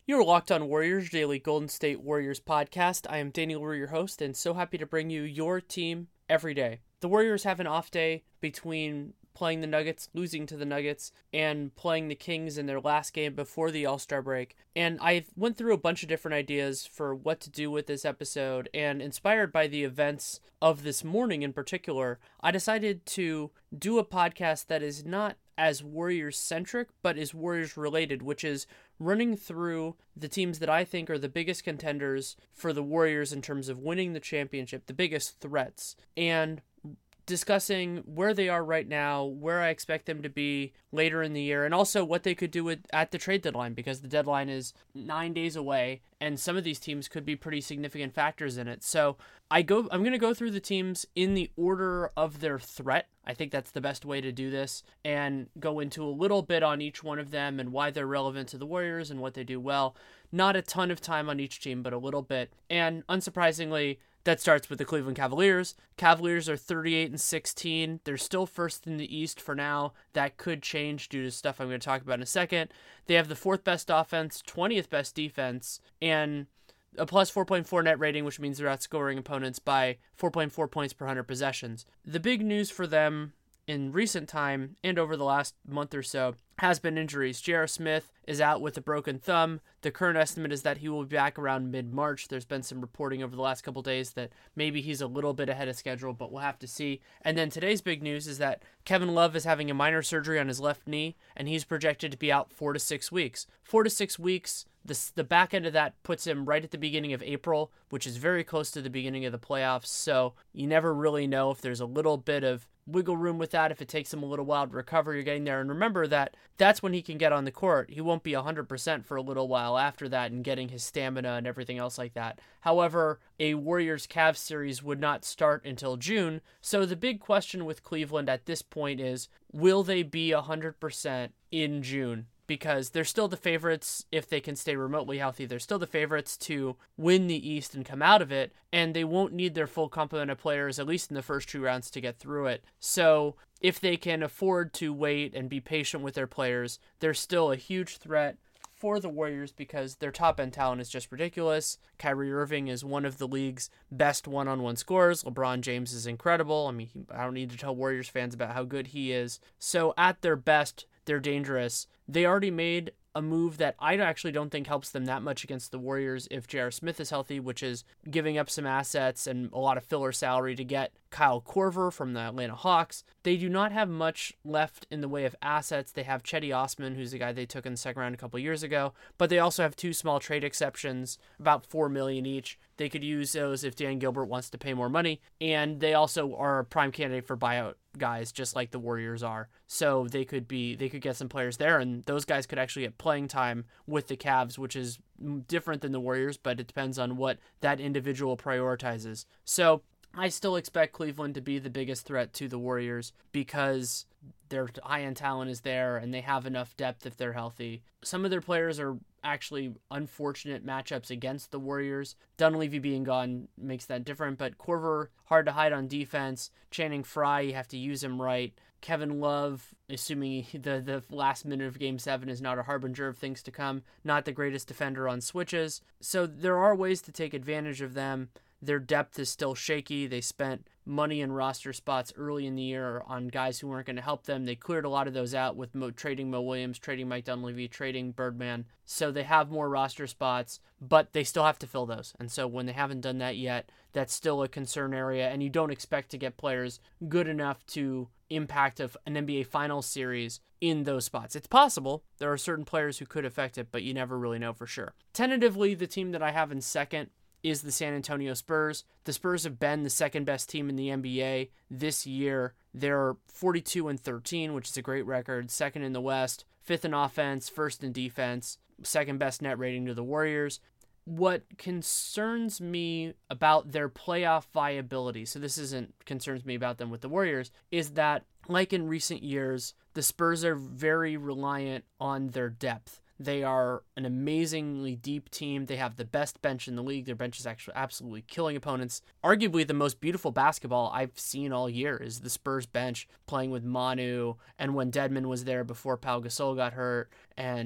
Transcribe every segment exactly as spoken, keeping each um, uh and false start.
You're Locked On Warriors, daily Golden State Warriors podcast. I am Daniel Rue, your host, and so happy to bring you your team every day. The Warriors have an off day between playing the Nuggets, losing to the Nuggets, and playing the Kings in their last game before the All-Star break. And I went through a bunch of different ideas for what to do with this episode, and inspired by the events of this morning in particular, I decided to do a podcast that is not as Warriors-centric, but is Warriors-related, which is running through the teams that I think are the biggest contenders for the Warriors in terms of winning the championship, the biggest threats, and discussing where they are right now, where I expect them to be later in the year, and also what they could do with, at the trade deadline, because the deadline is nine days away, and some of these teams could be pretty significant factors in it. So I go, I'm going to go through the teams in the order of their threat. I think that's the best way to do this, and go into a little bit on each one of them and why they're relevant to the Warriors and what they do well. Not a ton of time on each team, but a little bit. And unsurprisingly, that starts with the Cleveland Cavaliers. Cavaliers are thirty-eight and sixteen. They're still first in the East for now. That could change due to stuff I'm going to talk about in a second. They have the fourth best offense, twentieth best defense, and a plus four point four net rating, which means they're outscoring opponents by four point four points per one hundred possessions. The big news for them in recent time and over the last month or so has been injuries. J R. Smith is out with a broken thumb. The current estimate is that he will be back around mid-March. There's been some reporting over the last couple days that maybe he's a little bit ahead of schedule, but we'll have to see. And then today's big news is that Kevin Love is having a minor surgery on his left knee, and he's projected to be out four to six weeks. Four to six weeks, the, the back end of that puts him right at the beginning of April, which is very close to the beginning of the playoffs, so you never really know if there's a little bit of wiggle room with that. If it takes him a little while to recover, you're getting there. And remember that that's when he can get on the court. He won't be one hundred percent for a little while after that and getting his stamina and everything else like that. However, a Warriors-Cavs series would not start until June. So the big question with Cleveland at this point is, will they be one hundred percent in June? Because they're still the favorites if they can stay remotely healthy. They're still the favorites to win the East and come out of it, and they won't need their full complement of players, at least in the first two rounds, to get through it. So if they can afford to wait and be patient with their players, they're still a huge threat for the Warriors because their top-end talent is just ridiculous. Kyrie Irving is one of the league's best one-on-one scorers. LeBron James is incredible. I mean, I don't need to tell Warriors fans about how good he is. So at their best, they're dangerous. They already made a move that I actually don't think helps them that much against the Warriors if J R. Smith is healthy, which is giving up some assets and a lot of filler salary to get Kyle Korver from the Atlanta Hawks. They do not have much left in the way of assets. They have Cedi Osman, who's the guy they took in the second round a couple years ago, but they also have two small trade exceptions, about four million dollars each. They could use those if Dan Gilbert wants to pay more money, and they also are a prime candidate for buyout guys, just like the Warriors are. So they could be, they could get some players there, and those guys could actually get playing time with the Cavs, which is different than the Warriors, but it depends on what that individual prioritizes. So I still expect Cleveland to be the biggest threat to the Warriors because their high-end talent is there and they have enough depth if they're healthy. Some of their players are actually unfortunate matchups against the Warriors. Dunleavy being gone makes that different, but Korver, hard to hide on defense. Channing Frye, you have to use him right. Kevin Love, assuming the, the last minute of Game seven is not a harbinger of things to come, not the greatest defender on switches. So there are ways to take advantage of them. Their depth is still shaky. They spent money in roster spots early in the year on guys who weren't going to help them. They cleared a lot of those out with Mo, trading Mo Williams, trading Mike Dunleavy, trading Birdman. So they have more roster spots, but they still have to fill those. And so when they haven't done that yet, that's still a concern area. And you don't expect to get players good enough to impact of an N B A Finals series in those spots. It's possible. There are certain players who could affect it, but you never really know for sure. Tentatively, the team that I have in second is the San Antonio Spurs. The Spurs have been the second best team in the N B A this year. They're forty-two and thirteen, which is a great record. Second in the West, fifth in offense, first in defense, second best net rating to the Warriors. What concerns me about their playoff viability, so this isn't concerns me about them with the Warriors, is that like in recent years, the Spurs are very reliant on their depth. They are an amazingly deep team. They have the best bench in the league. Their bench is actually absolutely killing opponents. Arguably the most beautiful basketball I've seen all year is the Spurs bench playing with Manu, and when Dedmon was there before Pau Gasol got hurt, and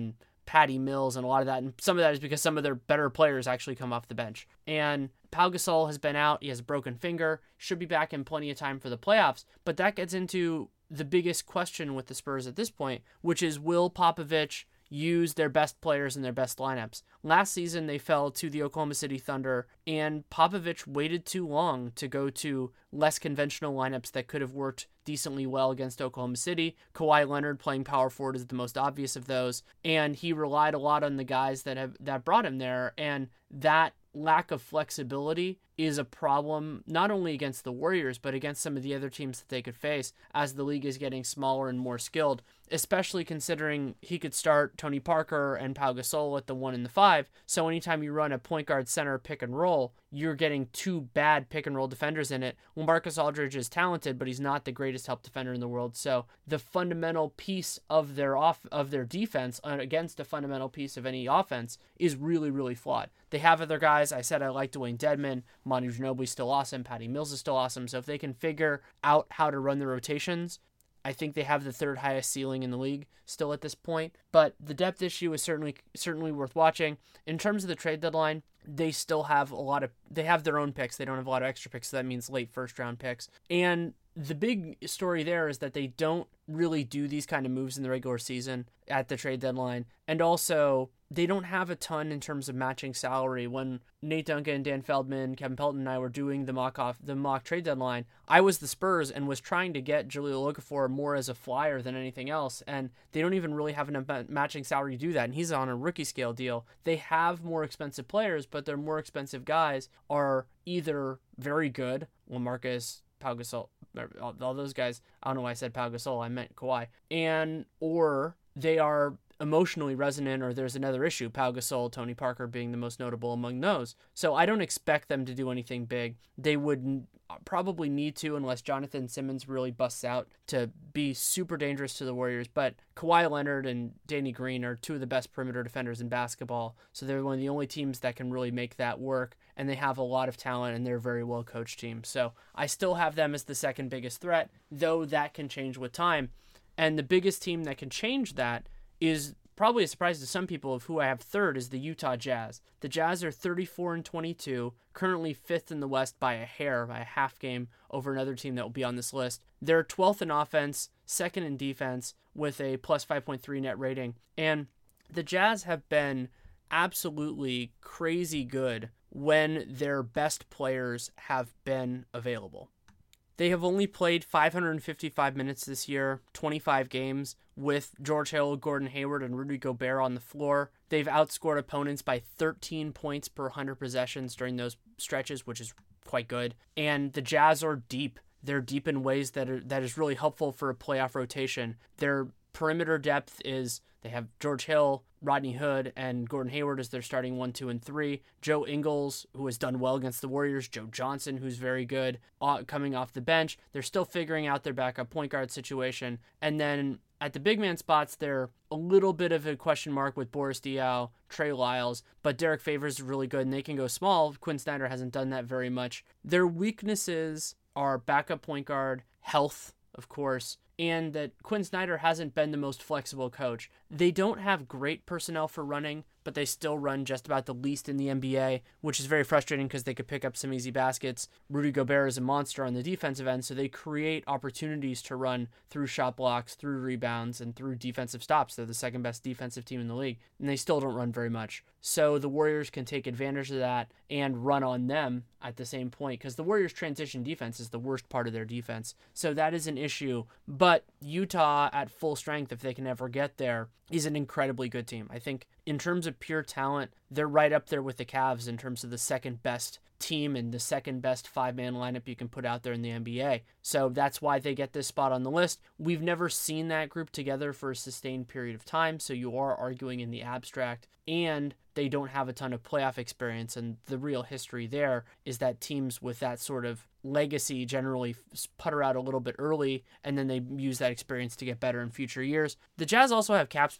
Patty Mills and a lot of that. And some of that is because some of their better players actually come off the bench. And Pau Gasol has been out. He has a broken finger. Should be back in plenty of time for the playoffs. But that gets into the biggest question with the Spurs at this point, which is, will Popovich use their best players in their best lineups? Last season, they fell to the Oklahoma City Thunder, and Popovich waited too long to go to less conventional lineups that could have worked decently well against Oklahoma City. Kawhi Leonard playing power forward is the most obvious of those, and he relied a lot on the guys that have that brought him there, and that lack of flexibility is a problem not only against the Warriors, but against some of the other teams that they could face as the league is getting smaller and more skilled, especially considering he could start Tony Parker and Pau Gasol at the one and the five. So anytime you run a point guard center pick and roll, you're getting two bad pick and roll defenders in it. Well, Marcus Aldridge is talented, but he's not the greatest help defender in the world. So the fundamental piece of their off of their defense against a fundamental piece of any offense is really, really flawed. They have other guys. I said I like Dwayne Dedman. Manu Ginobili's still awesome. Patty Mills is still awesome. So if they can figure out how to run the rotations, I think they have the third highest ceiling in the league still at this point. But the depth issue is certainly certainly worth watching. In terms of the trade deadline, they still have a lot of, they have their own picks. They don't have a lot of extra picks, so that means late first round picks. And the big story there is that they don't really do these kind of moves in the regular season at the trade deadline. And also, they don't have a ton in terms of matching salary. When Nate Duncan, Dan Feldman, Kevin Pelton, and I were doing the mock off the mock trade deadline, I was the Spurs and was trying to get Jahlil Okafor more as a flyer than anything else. And they don't even really have enough matching salary to do that. And he's on a rookie scale deal. They have more expensive players, but their more expensive guys are either very good, LaMarcus, Pau Gasol, all, all those guys. I don't know why I said Pau Gasol. I meant Kawhi. And or they are emotionally resonant, or there's another issue, Pau Gasol, Tony Parker being the most notable among those. So I don't expect them to do anything big. They would n- probably need to, unless Jonathan Simmons really busts out, to be super dangerous to the Warriors. But Kawhi Leonard and Danny Green are two of the best perimeter defenders in basketball, so they're one of the only teams that can really make that work, and they have a lot of talent, and they're a very well-coached team. So I still have them as the second biggest threat, though that can change with time. And the biggest team that can change that is probably a surprise to some people of who I have third is the Utah Jazz. The Jazz are thirty-four and twenty-two, currently fifth in the West by a hair, by a half game over another team that will be on this list. They're twelfth in offense, second in defense with a plus five point three net rating. And the Jazz have been absolutely crazy good when their best players have been available. They have only played five hundred fifty-five minutes this year, twenty-five games, with George Hill, Gordon Hayward, and Rudy Gobert on the floor. They've outscored opponents by thirteen points per one hundred possessions during those stretches, which is quite good. And the Jazz are deep. They're deep in ways that are that is really helpful for a playoff rotation. Their perimeter depth is, they have George Hill, Rodney Hood, and Gordon Hayward as their starting one, two, and three. Joe Ingles, who has done well against the Warriors. Joe Johnson, who's very good uh, coming off the bench. They're still figuring out their backup point guard situation. And then at the big man spots, they're a little bit of a question mark with Boris Diaw, Trey Lyles, but Derek Favors is really good, and they can go small. Quinn Snyder hasn't done that very much. Their weaknesses are backup point guard, health, of course, and that Quinn Snyder hasn't been the most flexible coach. They don't have great personnel for running, but they still run just about the least in the N B A, which is very frustrating because they could pick up some easy baskets. Rudy Gobert is a monster on the defensive end, so they create opportunities to run through shot blocks, through rebounds, and through defensive stops. They're the second best defensive team in the league, and they still don't run very much. So the Warriors can take advantage of that and run on them at the same point, because the Warriors' transition defense is the worst part of their defense. So that is an issue. But Utah at full strength, if they can ever get there, is an incredibly good team. I think in terms of pure talent, they're right up there with the Cavs in terms of the second best team and the second best five-man lineup you can put out there in the N B A. So that's why they get this spot on the list. We've never seen that group together for a sustained period of time, so you are arguing in the abstract, and they don't have a ton of playoff experience, and the real history there is that teams with that sort of legacy generally putter out a little bit early, and then they use that experience to get better in future years. The Jazz also have cap space.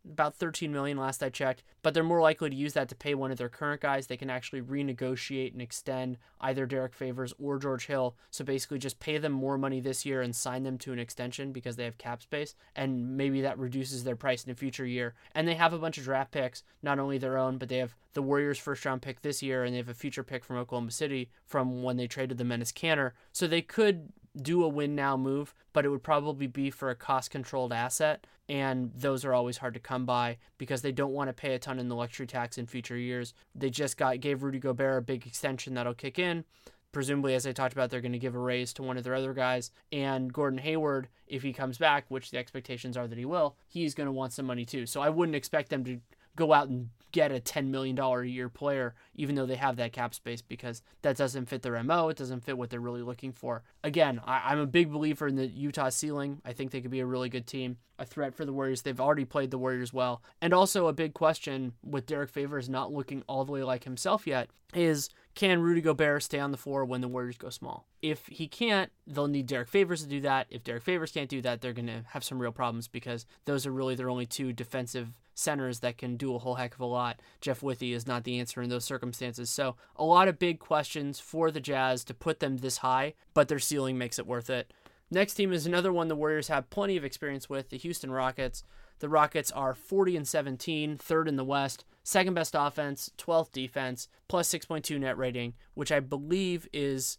about thirteen million dollars last I checked, but they're more likely to use that to pay one of their current guys. They can actually renegotiate and extend either Derek Favors or George Hill. So basically just pay them more money this year and sign them to an extension because they have cap space, and maybe that reduces their price in a future year. And they have a bunch of draft picks, not only their own, but they have the Warriors' first round pick this year, and they have a future pick from Oklahoma City from when they traded the Menace Canner. So they could do a win now move, but it would probably be for a cost controlled asset, and those are always hard to come by because they don't want to pay a ton in the luxury tax in future years. They just got gave Rudy Gobert a big extension that'll kick in. Presumably, as I talked about, they're going to give a raise to one of their other guys, and Gordon Hayward, if he comes back, which the expectations are that he will, he's going to want some money too. So I wouldn't expect them to go out and get a ten million dollars a year player, even though they have that cap space, because that doesn't fit their M O. It doesn't fit what they're really looking for. Again, I, I'm a big believer in the Utah ceiling. I think they could be a really good team, a threat for the Warriors. They've already played the Warriors well. And also a big question with Derek Favors not looking all the way like himself yet is, can Rudy Gobert stay on the floor when the Warriors go small? If he can't, they'll need Derek Favors to do that. If Derek Favors can't do that, they're going to have some real problems because those are really their only two defensive centers that can do a whole heck of a lot. Jeff Withey is not the answer in those circumstances. So a lot of big questions for the Jazz to put them this high, but their ceiling makes it worth it. Next team is another one the Warriors have plenty of experience with, the Houston Rockets. The Rockets are forty and seventeen, third in the West, second best offense, twelfth defense, plus six point two net rating, which I believe is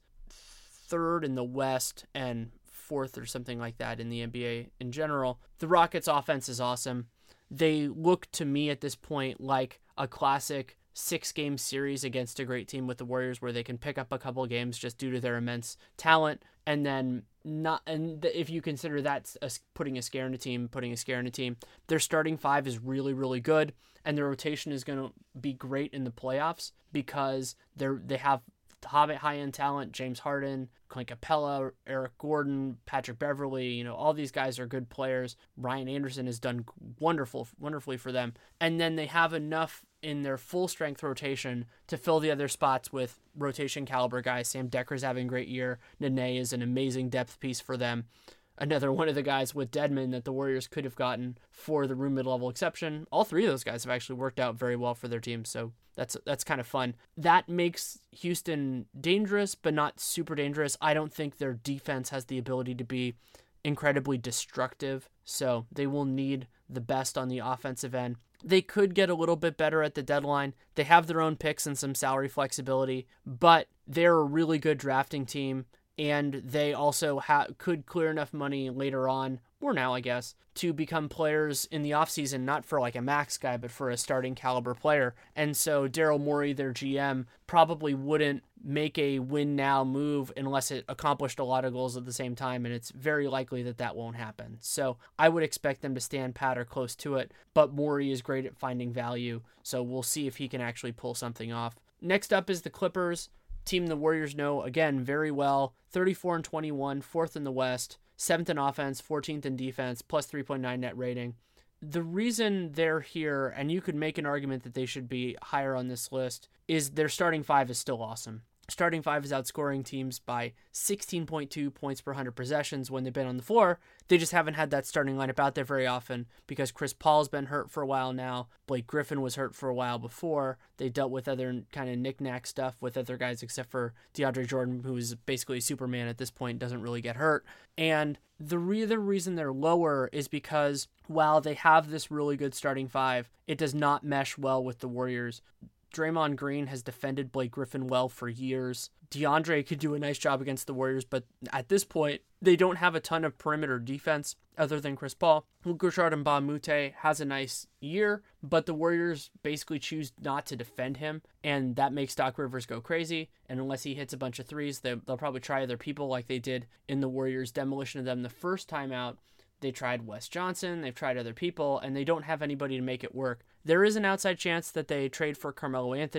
third in the West and fourth or something like that in the N B A in general. The Rockets offense is awesome. They look to me at this point like a classic six-game series against a great team with the Warriors where they can pick up a couple games just due to their immense talent, and then not. And if you consider that a, putting a scare in a team, putting a scare in a team, their starting five is really, really good, and their rotation is going to be great in the playoffs because they're they have Hobbit high-end talent, James Harden, Clint Capella, Eric Gordon, Patrick Beverly, you know, all these guys are good players. Ryan Anderson has done wonderful, wonderfully for them. And then they have enough in their full-strength rotation to fill the other spots with rotation caliber guys. Sam Decker's having a great year. Nene is an amazing depth piece for them. Another one of the guys with Dedmon that the Warriors could have gotten for the room mid-level exception. All three of those guys have actually worked out very well for their team, so that's that's kind of fun. That makes Houston dangerous, but not super dangerous. I don't think their defense has the ability to be incredibly destructive, so they will need the best on the offensive end. They could get a little bit better at the deadline. They have their own picks and some salary flexibility, but they're a really good drafting team. And they also ha- could clear enough money later on, or now I guess, to become players in the offseason, not for like a max guy, but for a starting caliber player. And so Daryl Morey, their G M, probably wouldn't make a win now move unless it accomplished a lot of goals at the same time, and it's very likely that that won't happen. So I would expect them to stand pat or close to it, but Morey is great at finding value, so we'll see if he can actually pull something off. Next up is the Clippers. Team the Warriors know, again, very well. thirty-four and twenty-one, fourth in the West, seventh in offense, fourteenth in defense, plus three point nine net rating. The reason they're here, and you could make an argument that they should be higher on this list, is their starting five is still awesome. Starting five is outscoring teams by sixteen point two points per one hundred possessions when they've been on the floor. They just haven't had that starting lineup out there very often because Chris Paul's been hurt for a while now. Blake Griffin was hurt for a while before. They dealt with other kind of knick-knack stuff with other guys except for DeAndre Jordan, who is basically Superman at this point, doesn't really get hurt. And the re- the reason they're lower is because while they have this really good starting five, it does not mesh well with the Warriors. Draymond Green has defended Blake Griffin well for years. DeAndre could do a nice job against the Warriors, but at this point, they don't have a ton of perimeter defense other than Chris Paul. Luc Richard Mbah a Moute has a nice year, but the Warriors basically choose not to defend him, and that makes Doc Rivers go crazy. And unless he hits a bunch of threes, they, they'll probably try other people like they did in the Warriors' demolition of them the first time out. They tried Wes Johnson, they've tried other people, and they don't have anybody to make it work. There is an outside chance that they trade for Carmelo Anthony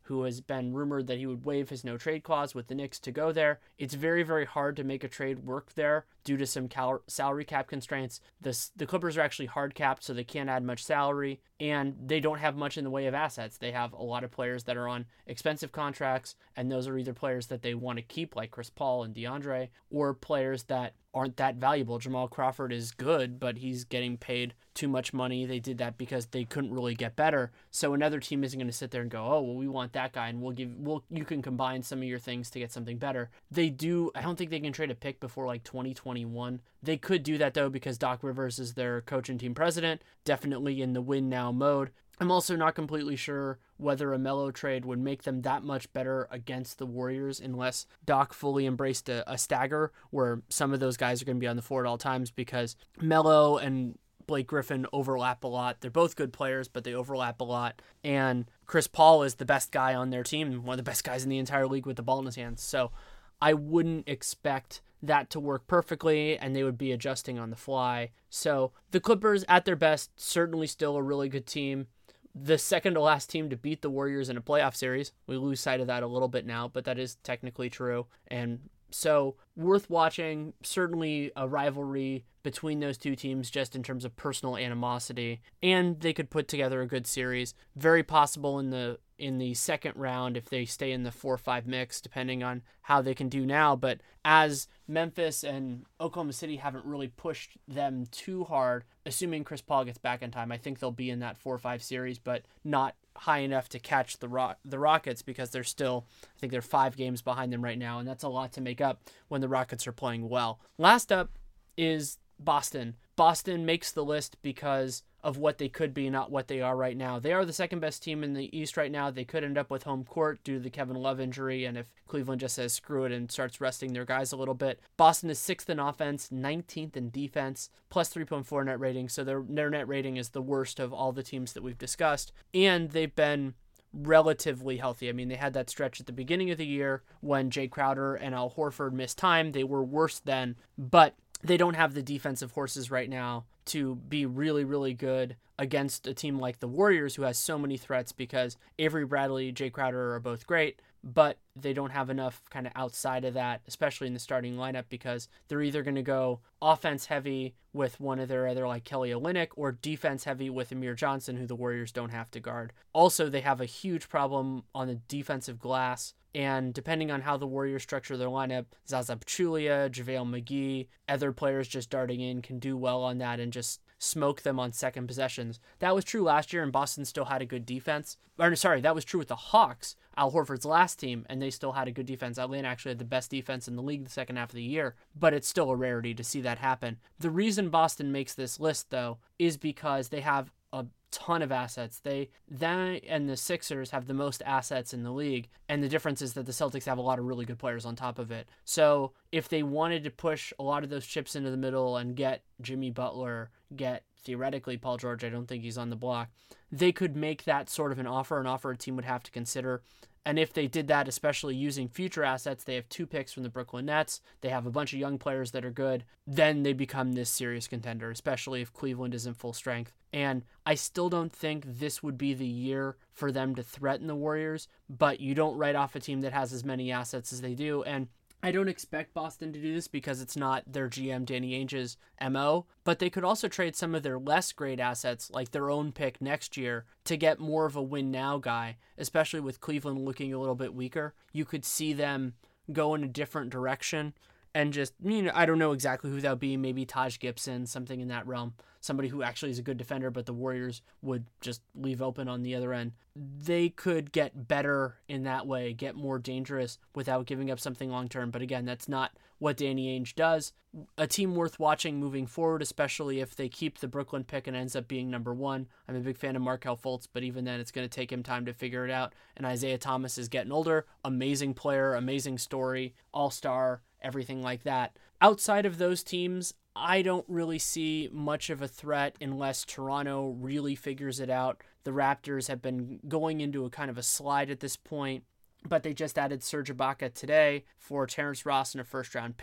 who has been rumored that he would waive his no trade clause with the Knicks to go there. It's very, very hard to make a trade work there due to some cal- salary cap constraints. The, the Clippers are actually hard capped, so they can't add much salary, and they don't have much in the way of assets. They have a lot of players that are on expensive contracts, and those are either players that they want to keep, like Chris Paul and DeAndre, or players that aren't that valuable. Jamal Crawford is good, but he's getting paid too much money. They did that because they couldn't really get better. So another team isn't going to sit there and go, oh, well, we want that guy, and we'll give, we'll, you can combine some of your things to get something better. They do, I don't think they can trade a pick before like twenty twenty-one. They could do that though, because Doc Rivers is their coach and team president, definitely in the win now mode. I'm also not completely sure whether a Melo trade would make them that much better against the Warriors unless Doc fully embraced a, a stagger where some of those guys are going to be on the floor at all times, because Melo and Blake Griffin overlap a lot. They're both good players, but they overlap a lot. And Chris Paul is the best guy on their team, one of the best guys in the entire league with the ball in his hands. So I wouldn't expect that to work perfectly, and they would be adjusting on the fly. So the Clippers, at their best, certainly still a really good team. The second to last team to beat the Warriors in a playoff series. We lose sight of that a little bit now, but that is technically true. And so worth watching, certainly a rivalry between those two teams just in terms of personal animosity, and they could put together a good series. Very possible in the in the second round if they stay in the four or five mix, depending on how they can do now. But as Memphis and Oklahoma City haven't really pushed them too hard, assuming Chris Paul gets back in time, I think they'll be in that four or five series, but not high enough to catch the Rock, the Rockets, because they're still, I think they're five games behind them right now, and that's a lot to make up when the Rockets are playing well. Last up is Boston. Boston makes the list because of what they could be, not what they are right now. They are the second best team in the East right now. They could end up with home court due to the Kevin Love injury, and if Cleveland just says screw it and starts resting their guys a little bit. Boston is sixth in offense, nineteenth in defense, plus three point four net rating, so their, their net rating is the worst of all the teams that we've discussed, and they've been relatively healthy. I mean, they had that stretch at the beginning of the year when Jay Crowder and Al Horford missed time. They were worse then, but they don't have the defensive horses right now to be really, really good against a team like the Warriors, who has so many threats, because Avery Bradley, Jay Crowder are both great, but they don't have enough kind of outside of that, especially in the starting lineup, because they're either going to go offense heavy with one of their other, like Kelly Olynyk, or defense heavy with Amir Johnson, who the Warriors don't have to guard. Also, they have a huge problem on the defensive glass, and depending on how the Warriors structure their lineup, Zaza Pachulia, JaVale McGee, other players just darting in can do well on that and just smoke them on second possessions. That was true last year, and Boston still had a good defense. Or, sorry, that was true with the Hawks, Al Horford's last team, and they still had a good defense. Atlanta actually had the best defense in the league the second half of the year, but it's still a rarity to see that happen. The reason Boston makes this list, though, is because they have a ton of assets. They, they and the Sixers have the most assets in the league, and the difference is that the Celtics have a lot of really good players on top of it. So if they wanted to push a lot of those chips into the middle and get Jimmy Butler, get theoretically Paul George, I don't think he's on the block, they could make that sort of an offer, an offer a team would have to consider. And if they did that, especially using future assets, they have two picks from the Brooklyn Nets, they have a bunch of young players that are good, then they become this serious contender, especially if Cleveland is in full strength. And I still don't think this would be the year for them to threaten the Warriors, but you don't write off a team that has as many assets as they do. And I don't expect Boston to do this because it's not their G M Danny Ainge's M O, but they could also trade some of their less great assets, like their own pick next year, to get more of a win-now guy, especially with Cleveland looking a little bit weaker. You could see them go in a different direction and just, you know, I don't know exactly who that would be, maybe Taj Gibson, something in that realm. Somebody who actually is a good defender, but the Warriors would just leave open on the other end. They could get better in that way, get more dangerous without giving up something long-term. But again, that's not what Danny Ainge does. A team worth watching moving forward, especially if they keep the Brooklyn pick and ends up being number one. I'm a big fan of Markelle Fultz, but even then it's going to take him time to figure it out. And Isaiah Thomas is getting older. Amazing player, amazing story, all-star, everything like that. Outside of those teams, I don't really see much of a threat unless Toronto really figures it out. The Raptors have been going into a kind of a slide at this point, but they just added Serge Ibaka today for Terrence Ross and a first-round pick.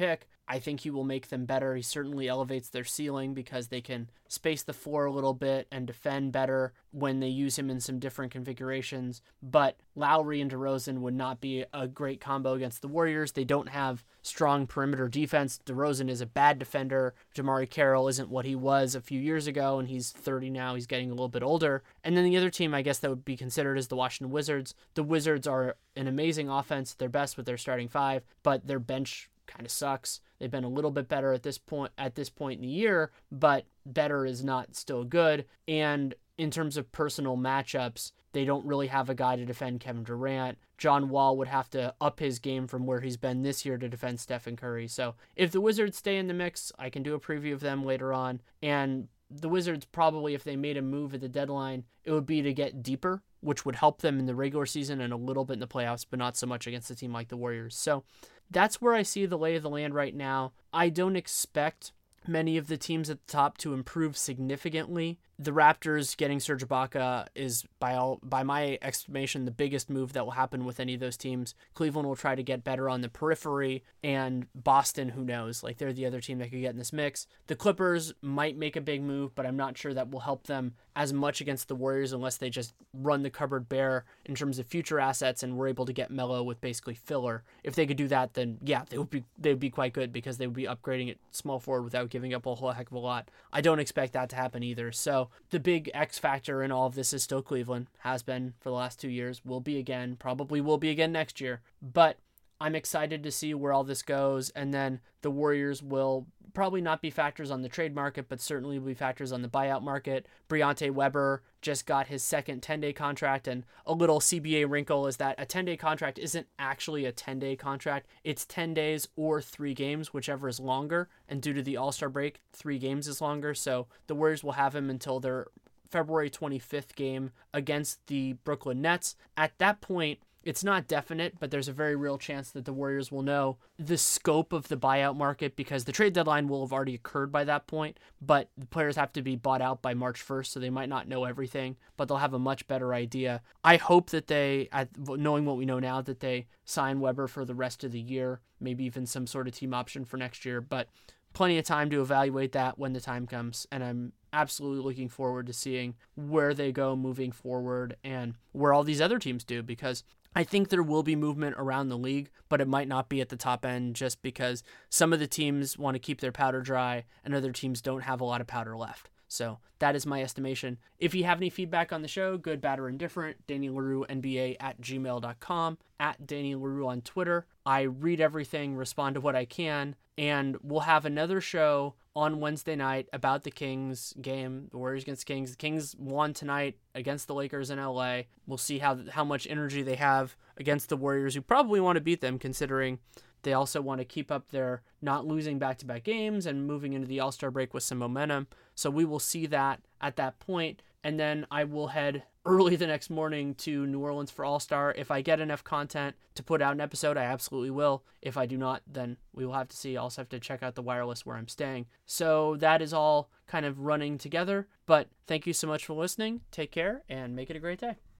I think he will make them better. He certainly elevates their ceiling because they can space the floor a little bit and defend better when they use him in some different configurations. But Lowry and DeRozan would not be a great combo against the Warriors. They don't have strong perimeter defense. DeRozan is a bad defender. Jamari Carroll isn't what he was a few years ago, and he's thirty now. He's getting a little bit older. And then the other team, I guess, that would be considered is the Washington Wizards. The Wizards are an amazing offense. They're best with their starting five, but their bench kind of sucks. They've been a little bit better at this point at this point in the year, but better is not still good. And in terms of personal matchups, they don't really have a guy to defend Kevin Durant. John Wall would have to up his game from where he's been this year to defend Stephen Curry. So if the Wizards stay in the mix, I can do a preview of them later on. And the Wizards probably, if they made a move at the deadline, it would be to get deeper, which would help them in the regular season and a little bit in the playoffs, but not so much against a team like the Warriors. So that's where I see the lay of the land right now. I don't expect many of the teams at the top to improve significantly. The Raptors getting Serge Ibaka is, by all, by my estimation, the biggest move that will happen with any of those teams. Cleveland will try to get better on the periphery, and Boston, who knows? Like, they're the other team that could get in this mix. The Clippers might make a big move, but I'm not sure that will help them as much against the Warriors unless they just run the cupboard bare in terms of future assets and were able to get Melo with basically filler. If they could do that, then yeah, they would be they would be quite good because they would be upgrading at small forward without giving up a whole heck of a lot. I don't expect that to happen either. So the big X factor in all of this is still Cleveland. Has been for the last two years. Will be again. Probably will be again next year. But I'm excited to see where all this goes. And then the Warriors will probably not be factors on the trade market, but certainly will be factors on the buyout market. Briante Weber just got his second ten-day contract, and a little C B A wrinkle is that a ten-day contract isn't actually a ten-day contract. It's ten days or three games, whichever is longer, and due to the All-Star break, three games is longer, so the Warriors will have him until their February twenty-fifth game against the Brooklyn Nets. At that point, it's not definite, but there's a very real chance that the Warriors will know the scope of the buyout market because the trade deadline will have already occurred by that point, but the players have to be bought out by March first, so they might not know everything, but they'll have a much better idea. I hope that they, at knowing what we know now, that they sign Weber for the rest of the year, maybe even some sort of team option for next year, but plenty of time to evaluate that when the time comes, and I'm absolutely looking forward to seeing where they go moving forward and where all these other teams do, because I think there will be movement around the league, but it might not be at the top end just because some of the teams want to keep their powder dry and other teams don't have a lot of powder left. So that is my estimation. If you have any feedback on the show, good, bad, or indifferent, Danny Leroux N B A at gmail dot com, at Danny Leroux on Twitter. I read everything, respond to what I can, and we'll have another show on Wednesday night about the Kings game, the Warriors against the Kings. The Kings won tonight against the Lakers in L A. We'll see how how much energy they have against the Warriors, who probably want to beat them, considering they also want to keep up their not losing back-to-back games and moving into the All-Star break with some momentum. So we will see that at that point. And then I will head early the next morning to New Orleans for All-Star. If I get enough content to put out an episode, I absolutely will. If I do not, then we will have to see. I also have to check out the wireless where I'm staying. So that is all kind of running together. But thank you so much for listening. Take care and make it a great day.